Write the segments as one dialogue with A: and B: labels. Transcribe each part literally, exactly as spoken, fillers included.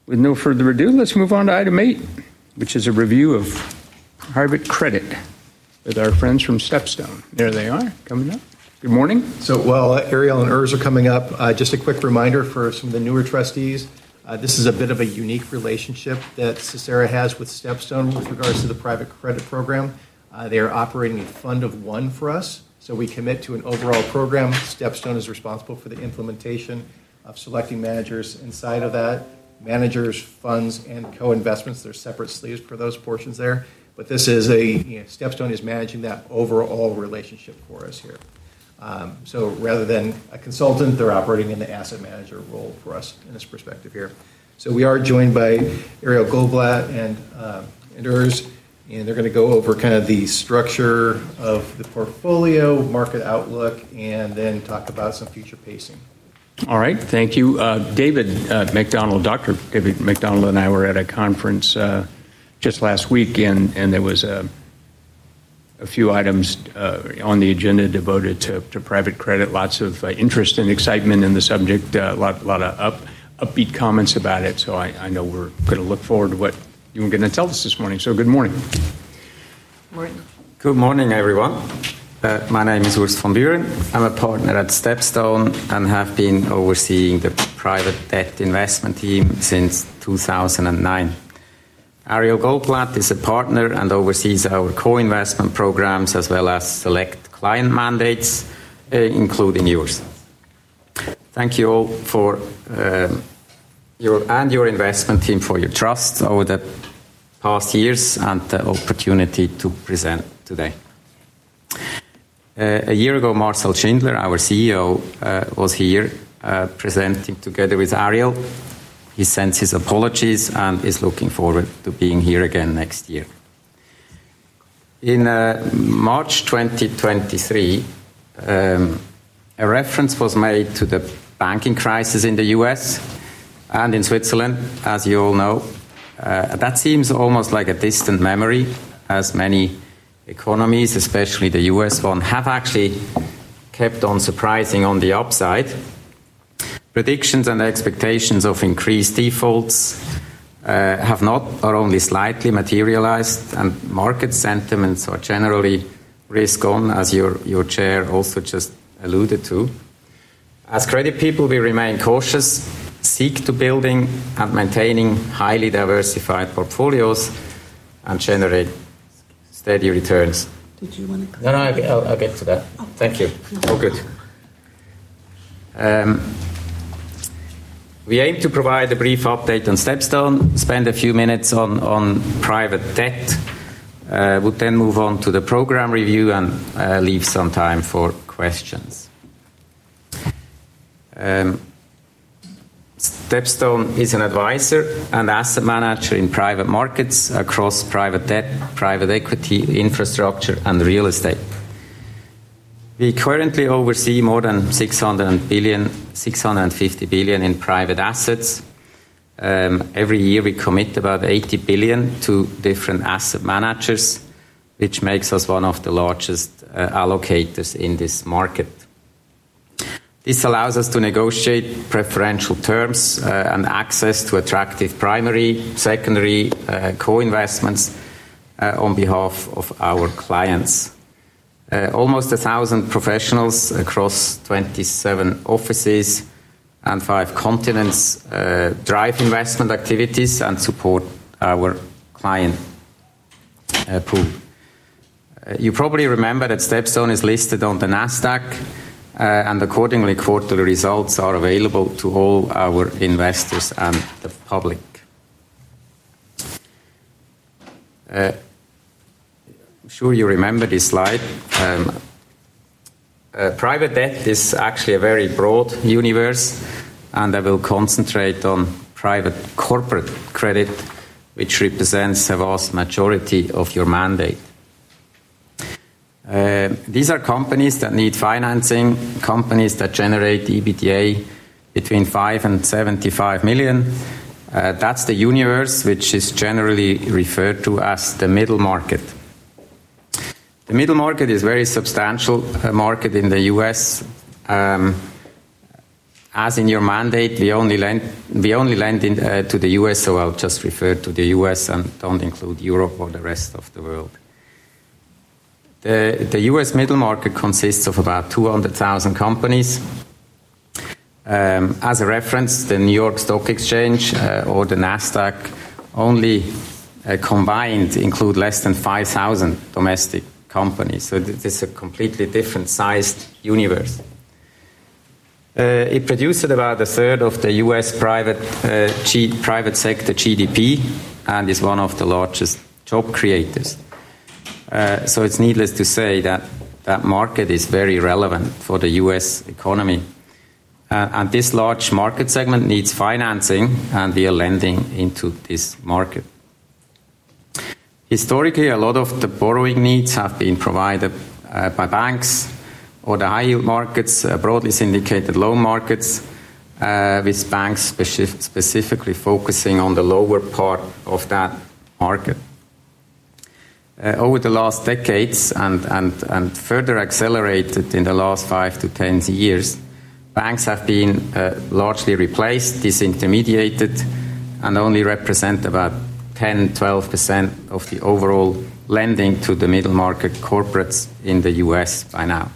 A: With no further ado, let's move on to item eight, which is a review of private credit with our friends from StepStone. There they are, coming up. Good morning.
B: So while uh, Ariel and Urs are coming up, uh, just a quick reminder for some of the newer trustees. Uh, this is a bit of a unique relationship that Cesera has with StepStone with regards to the private credit program. Uh, they are operating a fund of one for us, so we commit to an overall program. StepStone is responsible for the implementation of selecting managers inside of that. Managers, funds, and co-investments. There's separate sleeves for those portions there. But this is a, you know, StepStone is managing that overall relationship for us here. Um, so rather than a consultant, they're operating in the asset manager role for us in this perspective here. So we are joined by Ariel Goldblatt and, uh, and Urs, and they're going to go over kind of the structure of the portfolio, market outlook, and then talk about some future pacing.
A: All right, thank you. Uh, David uh, McDonald, Doctor David McDonald and I were at a conference uh, just last week, and, and there was a, a few items uh, on the agenda devoted to, to private credit, lots of uh, interest and excitement in the subject, a uh, lot, lot of up, upbeat comments about it, so I, I know we're going to look forward to what you were going to tell us this morning. So good morning.
C: Morning. Good morning, everyone. Uh, my name is Urs von Buren. I'm a partner at StepStone and have been overseeing the private debt investment team since two thousand nine. Ariel Goldblatt is a partner and oversees our co-investment programs as well as select client mandates, uh, including yours. Thank you all for uh, your and your investment team for your trust over the past years and the opportunity to present today. Uh, a year ago, Marcel Schindler, our C E O, uh, was here uh, presenting together with Ariel. He sends his apologies and is looking forward to being here again next year. In uh, March twenty twenty-three, um, a reference was made to the banking crisis in the U S and in Switzerland, as you all know. Uh, that seems almost like a distant memory, as many economies, especially the U S one, have actually kept on surprising on the upside. Predictions and expectations of increased defaults uh, have not or only slightly materialized, and market sentiments are generally risk on, as your, your chair also just alluded to. As credit people, we remain cautious, seek to building and maintaining highly diversified portfolios and generate steady returns.
D: Did you want to?
C: No, no, I'll, I'll get to that. Oh. Thank you. All good. Um, we aim to provide a brief update on StepStone, spend a few minutes on, on private debt, uh, would then move on to the program review and uh, leave some time for questions. Um, StepStone is an advisor and asset manager in private markets across private debt, private equity, infrastructure, and real estate. We currently oversee more than six hundred billion, six hundred fifty billion in private assets. Um, every year we commit about eighty billion to different asset managers, which makes us one of the largest uh, allocators in this market. This allows us to negotiate preferential terms uh, and access to attractive primary, secondary uh, co-investments uh, on behalf of our clients. Uh, almost a thousand professionals across twenty-seven offices and five continents uh, drive investment activities and support our client uh, pool. Uh, you probably remember that StepStone is listed on the NASDAQ. Uh, and accordingly, quarterly results are available to all our investors and the public. Uh, I'm sure you remember this slide. Um, uh, private debt is actually a very broad universe, and I will concentrate on private corporate credit, which represents a vast majority of your mandate. Uh, these are companies that need financing, companies that generate E B T A between five and seventy-five million. Uh, that's the universe, which is generally referred to as the middle market. The middle market is a very substantial uh, market in the U S, um, as in your mandate, we only lend, we only lend in, uh, to the U S, so I'll just refer to the U S and don't include Europe or the rest of the world. The, the U S middle market consists of about two hundred thousand companies. Um, as a reference, the New York Stock Exchange uh, or the NASDAQ only uh, combined include less than five thousand domestic companies. So this is a completely different sized universe. Uh, it produced about a third of the U S private, uh, G, private sector G D P and is one of the largest job creators. Uh, so it's needless to say that that market is very relevant for the U S economy. Uh, and this large market segment needs financing, and we are lending into this market. Historically, a lot of the borrowing needs have been provided uh, by banks or the high-yield markets, uh, broadly syndicated loan markets, uh, with banks specif- specifically focusing on the lower part of that market. Uh, over the last decades, and, and, and further accelerated in the last five to ten years, banks have been uh, largely replaced, disintermediated, and only represent about ten to twelve percent of the overall lending to the middle market corporates in the U S by now.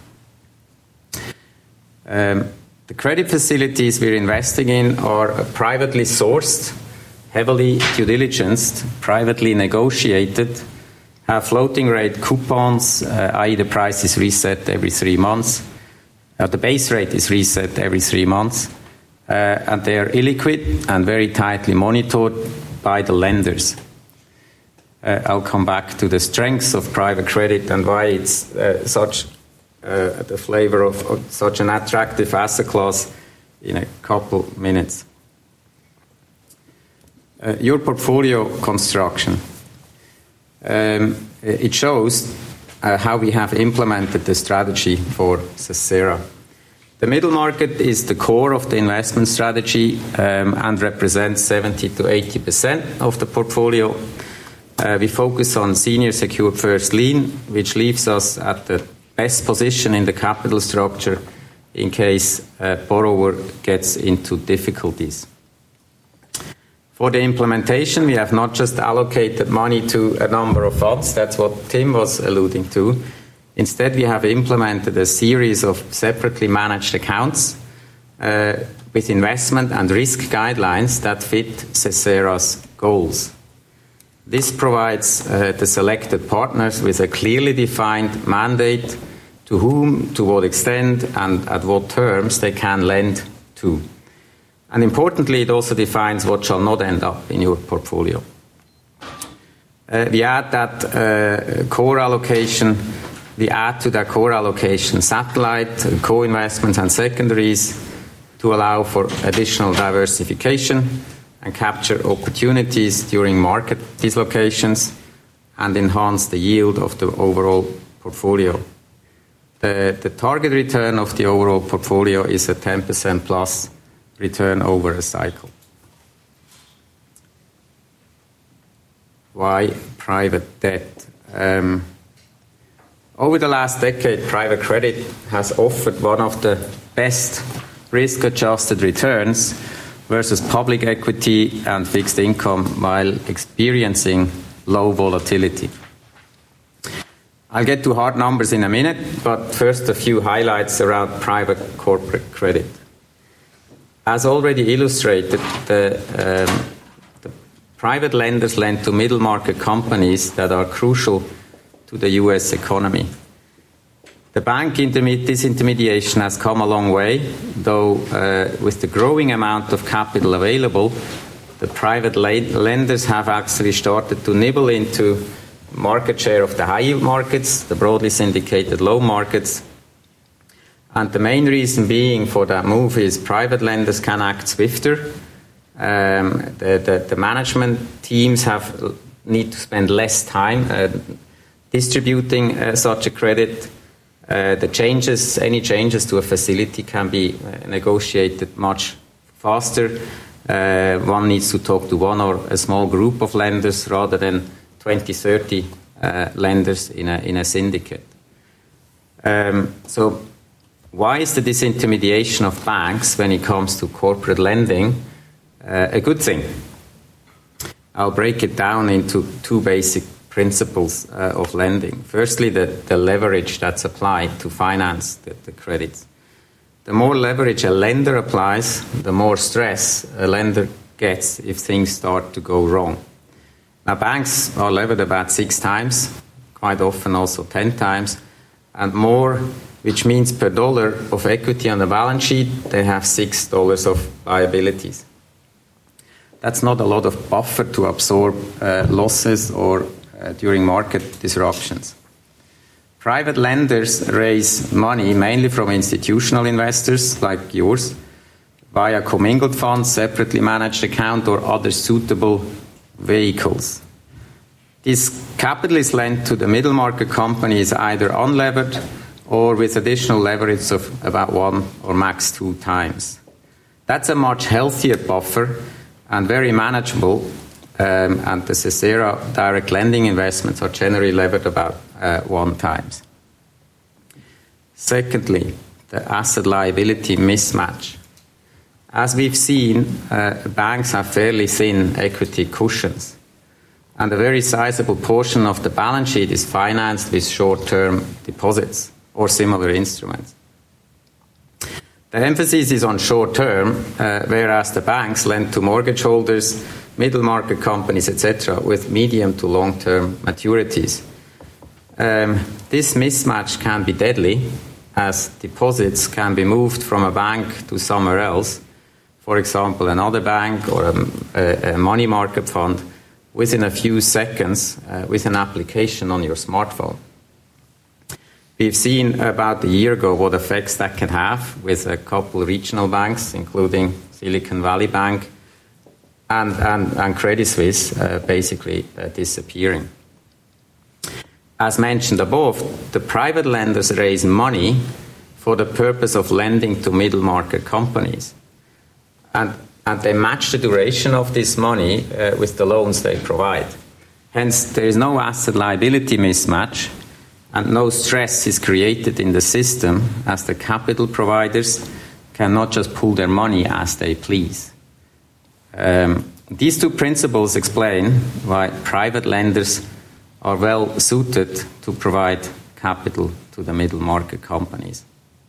C: Um, the credit facilities we're investing in are privately sourced, heavily due diligenced, privately negotiated, have floating rate coupons, uh, that is the price is reset every three months. Uh, the base rate is reset every three months. Uh, and they are illiquid and very tightly monitored by the lenders. Uh, I'll come back to the strengths of private credit and why it's uh, such uh, the flavor of, of such an attractive asset class in a couple minutes. Uh, your portfolio construction. Um, it shows uh, how we have implemented the strategy for Cesera. The middle market is the core of the investment strategy um, and represents seventy to eighty percent of the portfolio. Uh, we focus on senior secured first lien, which leaves us at the best position in the capital structure in case a borrower gets into difficulties. For the implementation, we have not just allocated money to a number of funds, that's what Tim was alluding to. Instead, we have implemented a series of separately managed accounts uh, with investment and risk guidelines that fit Cesera's goals. This provides uh, the selected partners with a clearly defined mandate to whom, to what extent, and at what terms they can lend to. And importantly, it also defines what shall not end up in your portfolio. Uh, we add that uh, core allocation, we add to that core allocation satellite, co-investments and secondaries to allow for additional diversification and capture opportunities during market dislocations and enhance the yield of the overall portfolio. The, the target return of the overall portfolio is a ten percent plus return over a cycle. Why private debt? Um, over the last decade, private credit has offered one of the best risk-adjusted returns versus public equity and fixed income while experiencing low volatility. I'll get to hard numbers in a minute, but first a few highlights around private corporate credit. As already illustrated, the, um, the private lenders lend to middle market companies that are crucial to the U S economy. The bank interme- disintermediation has come a long way, though uh, with the growing amount of capital available, the private la- lenders have actually started to nibble into market share of the high-yield markets, the broadly syndicated loan markets. And the main reason being for that move is private lenders can act swifter. Um, the, the, the management teams have need to spend less time uh, distributing uh, such a credit. Uh, the changes, any changes to a facility can be uh, negotiated much faster. Uh, one needs to talk to one or a small group of lenders rather than twenty, thirty uh, lenders in a, in a syndicate. Um, so why is the disintermediation of banks when it comes to corporate lending uh, a good thing? I'll break it down into two basic principles uh, of lending. Firstly, the, the leverage that's applied to finance the, the credits. The more leverage a lender applies, the more stress a lender gets if things start to go wrong. Now, banks are levered about six times, quite often also ten times, and more, which means per dollar of equity on the balance sheet, they have six dollars of liabilities. That's not a lot of buffer to absorb uh, losses or uh, during market disruptions. Private lenders raise money mainly from institutional investors like yours via commingled funds, separately managed account, or other suitable vehicles. This capital is lent to the middle market companies either unlevered or with additional leverage of about one or max two times. That's a much healthier buffer and very manageable, um, and the Cesera direct lending investments are generally levered about uh, one times. Secondly, the asset liability mismatch. As we've seen, uh, banks have fairly thin equity cushions, and a very sizable portion of the balance sheet is financed with short-term deposits or similar instruments. The emphasis is on short-term, uh, whereas the banks lend to mortgage holders, middle market companies, et cetera, with medium to long-term maturities. Um, this mismatch can be deadly, as deposits can be moved from a bank to somewhere else, for example, another bank or a, a money market fund, within a few seconds uh, with an application on your smartphone. We've seen about a year ago what effects that can have with a couple regional banks, including Silicon Valley Bank and, and, and Credit Suisse, uh, basically uh, disappearing. As mentioned above, the private lenders raise money for the purpose of lending to middle market companies. And, and they match the duration of this money uh, with the loans they provide. Hence, there is no asset liability mismatch, and no stress is created in the system, as the capital providers cannot just pull their money as they please. Um, these two principles explain why private lenders are well suited to provide capital to the middle market companies.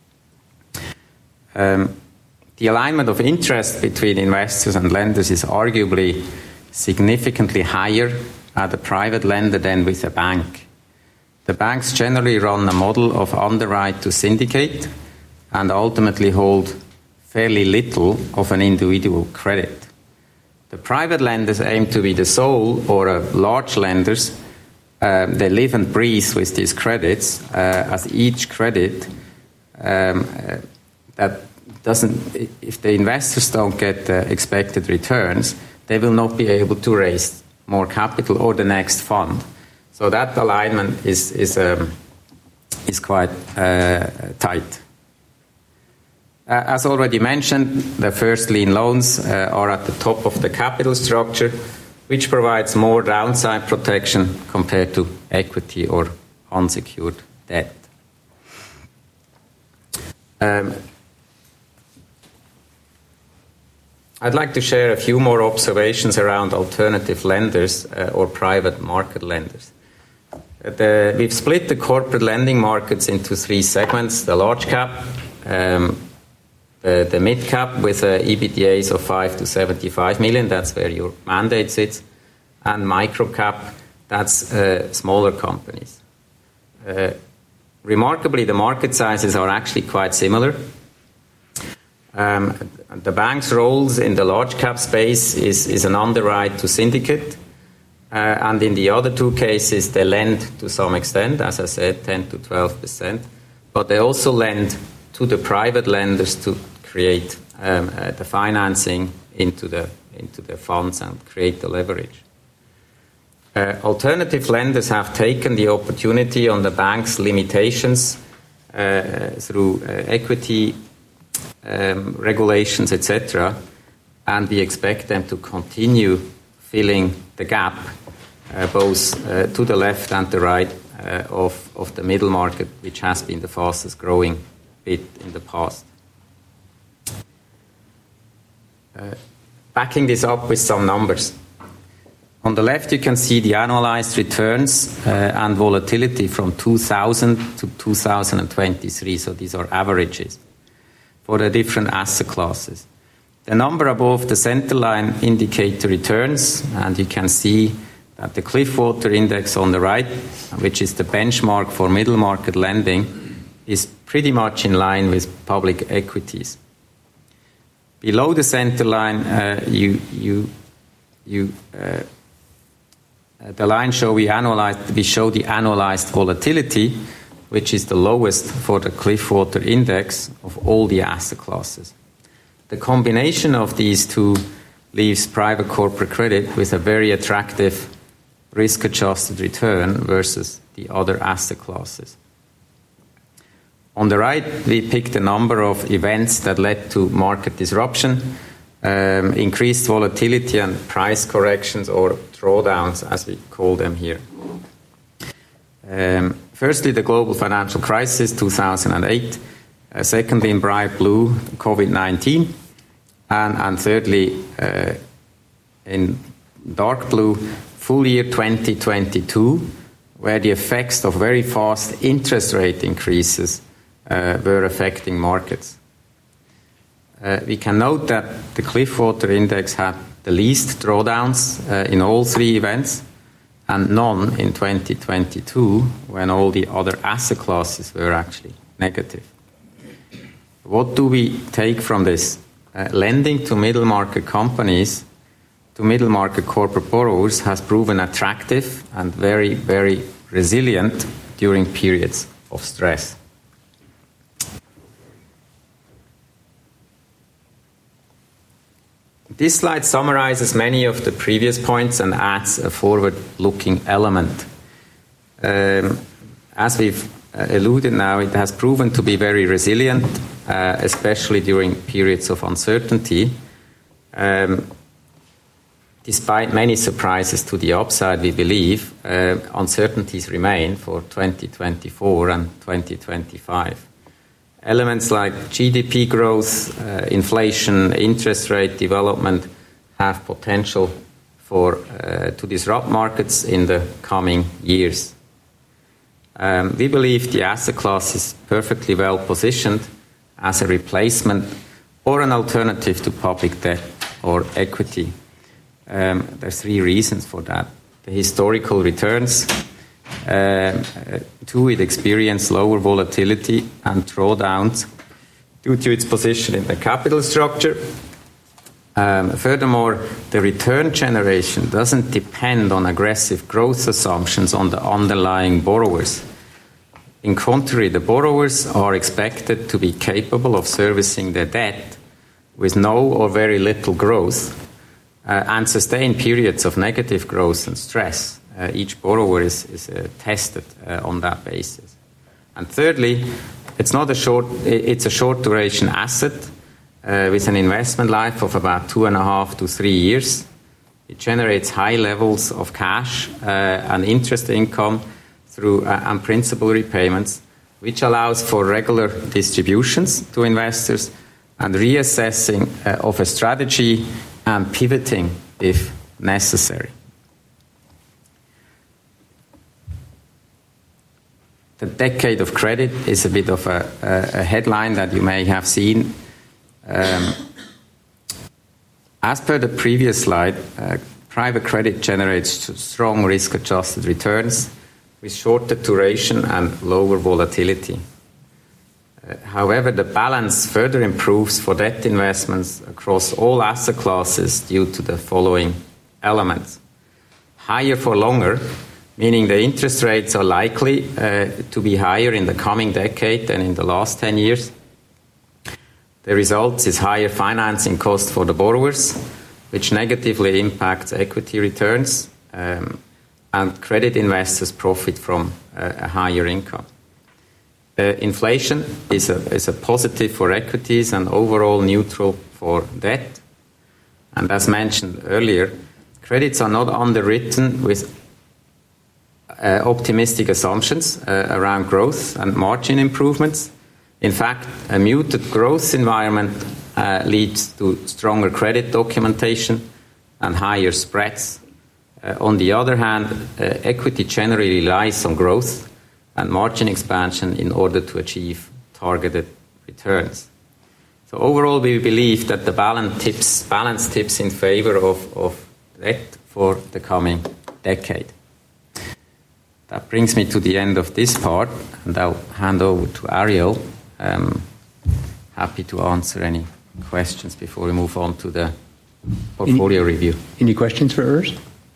C: Um, the alignment of interest between investors and lenders is arguably significantly higher at a private lender than with a bank. The banks generally run a model of underwrite to syndicate and ultimately hold fairly little of an individual credit. The private lenders aim to be the sole or uh, large lenders. Uh, they live and breathe with these credits, uh, as each credit um, uh, that doesn't, if the investors don't get uh, expected returns, they will not be able to raise more capital or the next fund. So that alignment is is um, is quite uh, tight. Uh, as already mentioned, the first lien loans uh, are at the top of the capital structure, which provides more downside protection compared to equity or unsecured debt. Um, I'd like to share a few more observations around alternative lenders uh, or private market lenders. The, we've split the corporate lending markets into three segments: the large cap, um, the, the mid cap with uh, E B T As of five to seventy-five million, that's where your mandate sits, and micro cap, that's uh, smaller companies. Uh, remarkably, the market sizes are actually quite similar. Um, the bank's roles in the large cap space is, is an underwrite to syndicate. Uh, and in the other two cases, they lend to some extent, as I said, ten to twelve percent. But they also lend to the private lenders to create um, uh, the financing into the, into the funds and create the leverage. Uh, alternative lenders have taken the opportunity on the bank's limitations uh, through uh, equity um, regulations, et cetera, and we expect them to continue filling the gap, uh, both uh, to the left and the right uh, of, of the middle market, which has been the fastest growing bit in the past. Uh, backing this up with some numbers. On the left, you can see the annualized returns uh, and volatility from two thousand to two thousand twenty-three. So these are averages for the different asset classes. The number above the center line indicate the returns, and you can see that the Cliffwater Index on the right, which is the benchmark for middle market lending, is pretty much in line with public equities. Below the center line, uh, you you you. Uh, The line show we annualized, we show the annualized volatility, which is the lowest for the Cliffwater Index of all the asset classes. The combination of these two leaves private corporate credit with a very attractive risk-adjusted return versus the other asset classes. On the right, we picked a number of events that led to market disruption, Um, increased volatility and price corrections or drawdowns, as we call them here. Um, firstly, the global financial crisis, two thousand eight. Uh, secondly, in bright blue, COVID nineteen. And, and thirdly, uh, in dark blue, full year twenty twenty-two, where the effects of very fast interest rate increases uh, were affecting markets. Uh, we can note that the Cliffwater Index had the least drawdowns uh, in all three events and none in twenty twenty-two, when all the other asset classes were actually negative. What do we take from this? Uh, lending to middle market companies, to middle market corporate borrowers, has proven attractive and very, very resilient during periods of stress. This slide summarizes many of the previous points and adds a forward-looking element. Um, as we've uh, alluded now, it has proven to be very resilient, uh, especially during periods of uncertainty. Um, despite many surprises to the upside, we believe, uh, uncertainties remain for twenty twenty-four and twenty twenty-five. Elements like G D P growth, uh, inflation, interest rate development have potential for uh, to disrupt markets in the coming years. Um, we believe the asset class is perfectly well positioned as a replacement or an alternative to public debt or equity. Um, there's three reasons for that. The historical returns. Uh, two, it experienced lower volatility and drawdowns due to its position in the capital structure. Um, furthermore, the return generation doesn't depend on aggressive growth assumptions on the underlying borrowers. In contrary, the borrowers are expected to be capable of servicing their debt with no or very little growth uh, and sustain periods of negative growth and stress. Uh, each borrower is, is uh, tested uh, on that basis. And thirdly, it's not a short, it's a short duration asset uh, with an investment life of about two and a half to three years. It generates high levels of cash uh, and interest income through uh, and principal repayments, which allows for regular distributions to investors and reassessing uh, of a strategy and pivoting if necessary. The decade of credit is a bit of a, a, a headline that you may have seen. Um, as per the previous slide, uh, private credit generates strong risk-adjusted returns with shorter duration and lower volatility. Uh, however, the balance further improves for debt investments across all asset classes due to the following elements. Higher for longer, meaning the interest rates are likely uh, to be higher in the coming decade than in the last ten years. The result is higher financing costs for the borrowers, which negatively impacts equity returns, um, and credit investors profit from uh, a higher income. Uh, inflation is a, is a positive for equities and overall neutral for debt. And as mentioned earlier, credits are not underwritten with Uh, optimistic assumptions uh, around growth and margin improvements. In fact, a muted growth environment uh, leads to stronger credit documentation and higher spreads. Uh, on the other hand, uh, equity generally relies on growth and margin expansion in order to achieve targeted returns. So overall, we believe that the balance tips, balance tips in favor of, of debt for the coming decade. That brings me to the end of this part, and I'll hand over to Ariel. Um, happy to answer any questions before we move on to the portfolio
A: any,
C: review.
A: Any questions for Urs?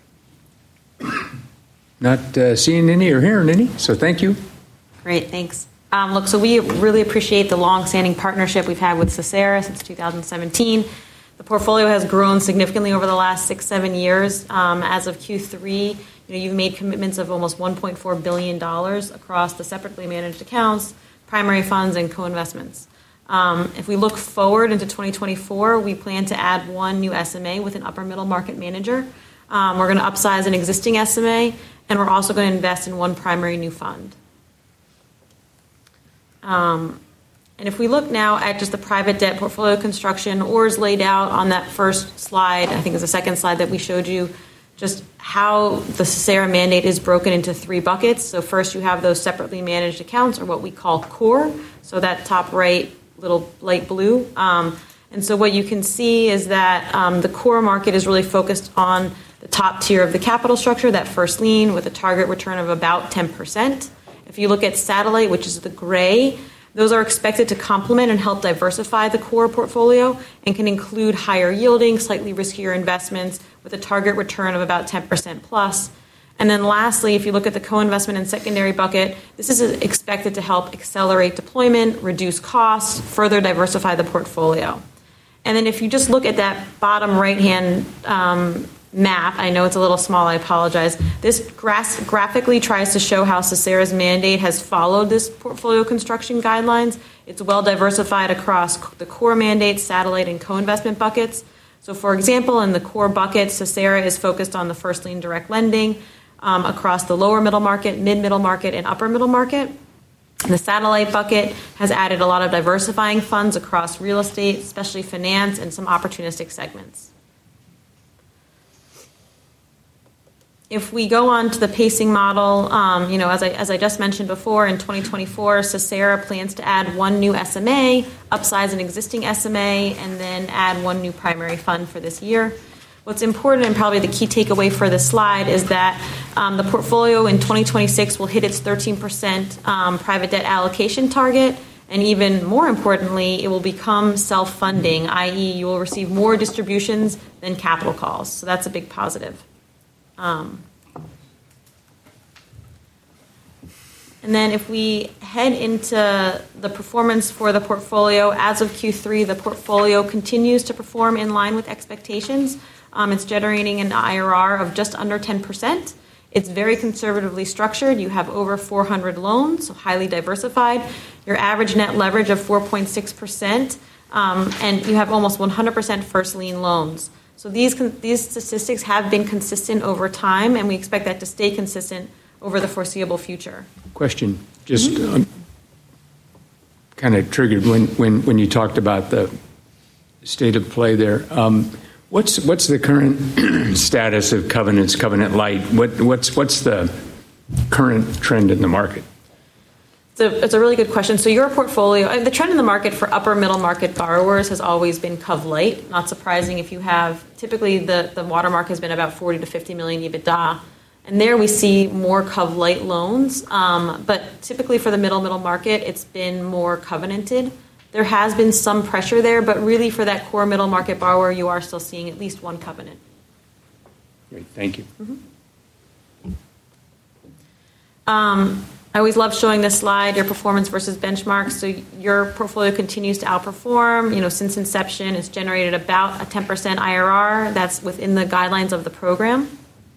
A: Not uh, seeing any or hearing any, so thank you.
D: Great, thanks. Um, look, so we really appreciate the long-standing partnership we've had with Sisera since two thousand seventeen. The portfolio has grown significantly over the last six, seven years. Um, as of Q three, you know, you've made commitments of almost one point four billion dollars across the separately managed accounts, primary funds, and co-investments. Um, if we look forward into twenty twenty-four, we plan to add one new S M A with an upper middle market manager. Um, we're going to upsize an existing S M A, and we're also going to invest in one primary new fund. Um, and if we look now at just the private debt portfolio construction, Urs laid out on that first slide, I think it's the second slide that we showed you, just how the Sisera mandate is broken into three buckets. So first you have those separately managed accounts, or what we call core. So that top right little light blue. Um, and so what you can see is that um, the core market is really focused on the top tier of the capital structure, that first lien, with a target return of about ten percent. If you look at satellite, which is the gray, those are expected to complement and help diversify the core portfolio and can include higher yielding, slightly riskier investments with a target return of about ten percent plus. And then lastly, if you look at the co-investment and secondary bucket, this is expected to help accelerate deployment, reduce costs, further diversify the portfolio. And then if you just look at that bottom right-hand um, map, I know it's a little small, I apologize. This gra- graphically tries to show how Sisera's mandate has followed this portfolio construction guidelines. It's well diversified across the core mandate, satellite, and co-investment buckets. So for example, in the core bucket, Sisera is focused on the first lien direct lending um, across the lower middle market, mid-middle market, and upper middle market. The satellite bucket has added a lot of diversifying funds across real estate, especially finance, and some opportunistic segments. If we go on to the pacing model, um, you know, as I, as I just mentioned before, in twenty twenty-four, Sisera plans to add one new S M A, upsize an existing S M A, and then add one new primary fund for this year. What's important, and probably the key takeaway for this slide, is that um, the portfolio in twenty twenty-six will hit its thirteen percent um, private debt allocation target, and even more importantly, it will become self-funding, that is you will receive more distributions than capital calls. So that's a big positive. Um, and then if we head into the performance for the portfolio, as of Q three, the portfolio continues to perform in line with expectations. Um, it's generating an I R R of just under ten percent. It's very conservatively structured. You have over four hundred loans, so highly diversified. Your average net leverage of four point six percent, um, and you have almost one hundred percent first lien loans. So these these statistics have been consistent over time, and we expect that to stay consistent over the foreseeable future.
A: Question, just mm-hmm. um, kind of triggered when, when, when you talked about the state of play there. Um, what's what's the current status of covenants, covenant light? What what's what's the current trend in the market?
D: It's a, it's a really good question. So your portfolio, the trend in the market for upper middle market borrowers has always been Cov Light. Not surprising if you have, typically the, the watermark has been about forty to fifty million EBITDA. And there we see more Cov Light loans. Um, but typically for the middle middle market, it's been more covenanted. There has been some pressure there, but really for that core middle market borrower, you are still seeing at least one covenant.
A: Great, thank you.
D: Mm-hmm. Um, I always love showing this slide, your performance versus benchmarks. So your portfolio continues to outperform. You know, since inception, it's generated about a ten percent I R R. That's within the guidelines of the program.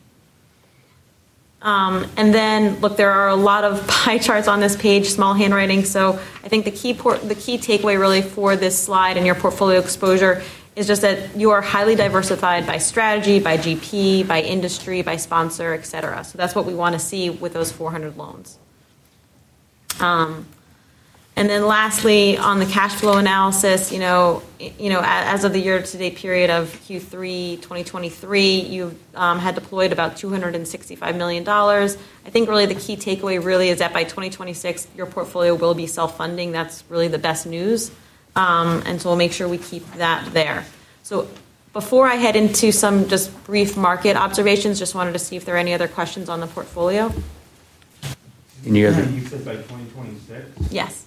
D: Um, and then, look, there are a lot of pie charts on this page, small handwriting. So I think the key por- the key takeaway really for this slide and your portfolio exposure is just that you are highly diversified by strategy, by G P, by industry, by sponsor, et cetera. So that's what we want to see with those four hundred loans. Um, And then lastly, on the cash flow analysis, you know, you know, as of the year-to-date period of Q three twenty twenty-three, you um, had deployed about two hundred sixty-five million dollars. I think really the key takeaway really is that by twenty twenty-six, your portfolio will be self-funding. That's really the best news. Um, and so we'll make sure we keep that there. So before I head into some just brief market observations, just wanted to see if there are any other questions on the portfolio.
A: Any other?
E: You said by twenty twenty-six?
D: Yes.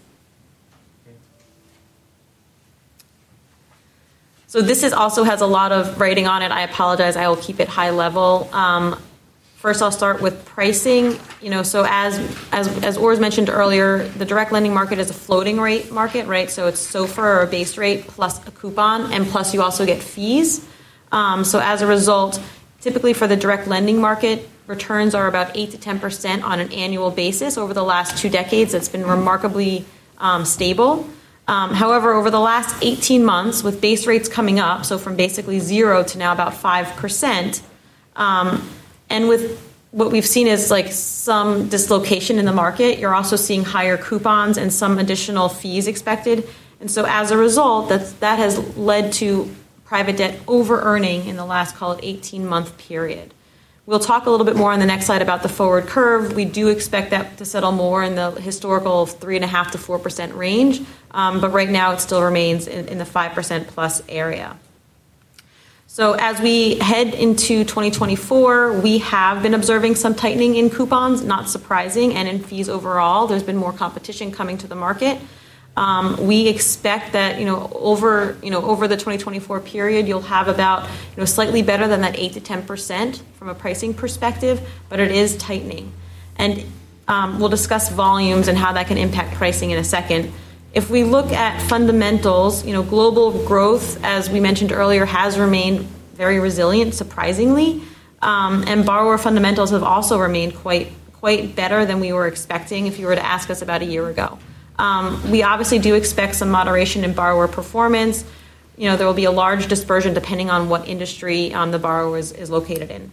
D: So this is also has a lot of writing on it. I apologize. I will keep it high level. Um, first, I'll start with pricing. You know, so as as as Urs mentioned earlier, the direct lending market is a floating rate market, right? So it's SOFR or a base rate plus a coupon, and plus you also get fees. Um, so as a result, typically for the direct lending market, returns are about eight to ten percent on an annual basis. Over the last two decades, it's been remarkably um, stable. Um, however, over the last eighteen months, with base rates coming up, so from basically zero to now about five percent, um, and with what we've seen is like some dislocation in the market, you're also seeing higher coupons and some additional fees expected. And so as a result, that's, that has led to private debt over-earning in the last, call it, eighteen-month period. We'll talk a little bit more on the next slide about the forward curve. We do expect that to settle more in the historical three and a half to four percent range, um, but right now it still remains in, in the five percent plus area. So as we head into twenty twenty-four, we have been observing some tightening in coupons, not surprising, and in fees overall. There's been more competition coming to the market. Um, we expect that, you know, over, you know, over the twenty twenty-four period, you'll have about, you know, slightly better than that eight to ten percent from a pricing perspective, but it is tightening. And um, we'll discuss volumes and how that can impact pricing in a second. If we look at fundamentals, you know, global growth, as we mentioned earlier, has remained very resilient, surprisingly, um, and borrower fundamentals have also remained quite, quite better than we were expecting if you were to ask us about a year ago. Um, we obviously do expect some moderation in borrower performance. You know, there will be a large dispersion depending on what industry um, the borrower is, is located in.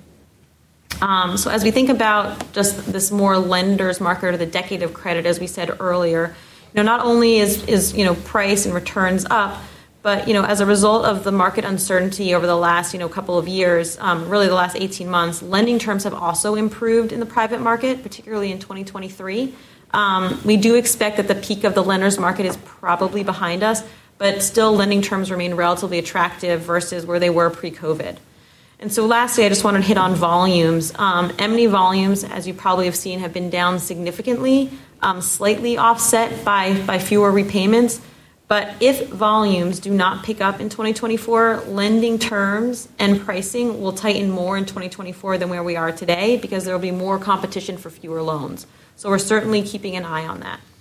D: Um, so as we think about just this more lenders market or the decade of credit, as we said earlier, you know, not only is, is you know, price and returns up, but, you know, as a result of the market uncertainty over the last, you know, couple of years, um, really the last eighteen months, lending terms have also improved in the private market, particularly in twenty twenty-three. Um, we do expect that the peak of the lenders market is probably behind us, but still lending terms remain relatively attractive versus where they were pre-COVID. And so lastly, I just wanted to hit on volumes. Um, M and A volumes, as you probably have seen, have been down significantly, um, slightly offset by, by fewer repayments. But if volumes do not pick up in twenty twenty-four, lending terms and pricing will tighten more in twenty twenty-four than where we are today because there will be more competition for fewer loans. So we're certainly keeping an eye on that.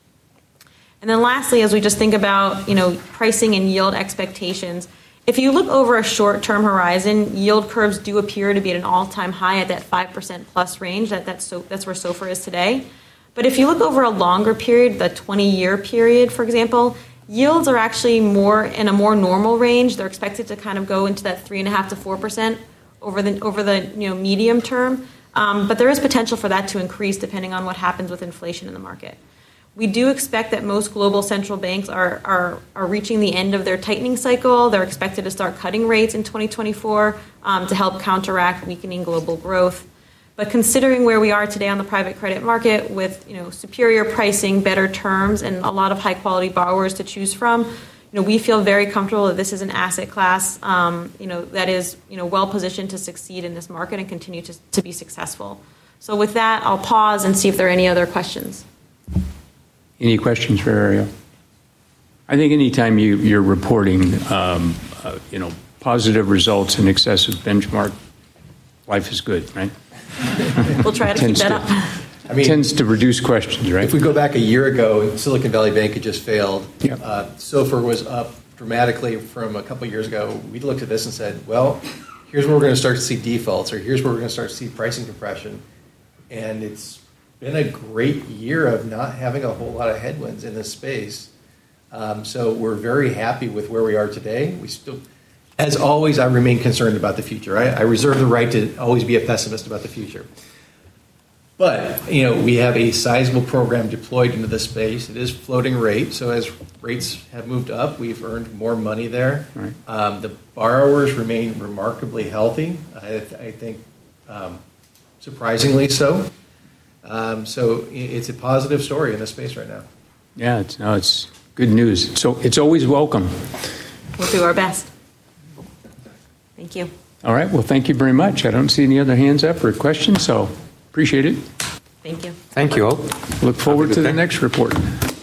D: And then lastly, as we just think about, you know, pricing and yield expectations, if you look over a short-term horizon, yield curves do appear to be at an all-time high at that five percent plus range. That, that's, so, that's where SOFR is today. But if you look over a longer period, the twenty-year period, for example, yields are actually more in a more normal range. They're expected to kind of go into that three and a half to four percent over the over the you know medium term. Um, but there is potential for that to increase depending on what happens with inflation in the market. We do expect that most global central banks are, are, are reaching the end of their tightening cycle. They're expected to start cutting rates in twenty twenty-four um, to help counteract weakening global growth. But considering where we are today on the private credit market with, you know, superior pricing, better terms, and a lot of high-quality borrowers to choose from, you know, we feel very comfortable that this is an asset class, um, you know, that is, you know, well-positioned to succeed in this market and continue to, to be successful. So with that, I'll pause and see if there are any other questions.
A: Any questions for Ariel? I think anytime you, you're reporting, um, uh, you know, positive results in excess of benchmark, life is good, right?
D: We'll try to keep that up.
B: I mean,
A: tends to reduce questions, right?
B: If we go back a year ago, Silicon Valley Bank had just failed.
A: Yep.
B: Uh, SOFR was up dramatically from a couple of years ago. We looked at this and said, well, here's where we're going to start to see defaults, or here's where we're going to start to see pricing compression. And it's been a great year of not having a whole lot of headwinds in this space. Um, so we're very happy with where we are today. We still, as always, I remain concerned about the future. I, I reserve the right to always be a pessimist about the future. But, you know, we have a sizable program deployed into the space. It is floating rate, so as rates have moved up, we've earned more money there.
A: Right.
B: Um, the borrowers remain remarkably healthy, I, I think um, surprisingly so. Um, so i- it's a positive story in the space right now.
A: Yeah, it's, no, it's good news. So it's always welcome.
D: We'll do our best. Thank you.
A: All right, well, thank you very much. I don't see any other hands up or questions, so appreciate it.
D: Thank you.
C: Thank you all.
A: Look forward
C: good
A: to the
C: day.
A: next report.